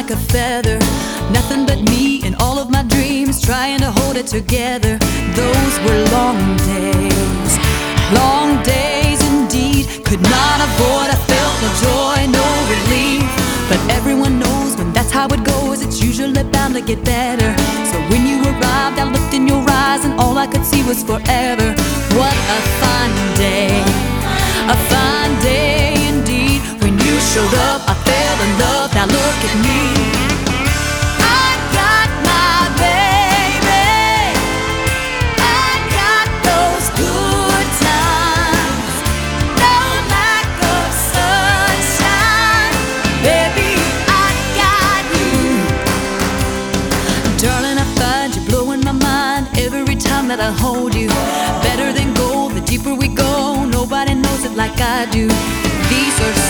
like a feather. Nothing but me and all of my dreams, trying to hold it together. Those were long days indeed. Could not avoid, I felt no joy, no relief. But everyone knows when that's how it goes, it's usually bound to get better. So when you arrived, I looked in your eyes and all I could see was forever. What a fine day, a fine day indeed. When you showed up, I fell in love, now look at me. I got my baby, I got those good times, no lack of sunshine. Baby, I got you. Darling, I find you blowing my mind every time that I hold you. Better than gold, the deeper we go, nobody knows it like I do. These are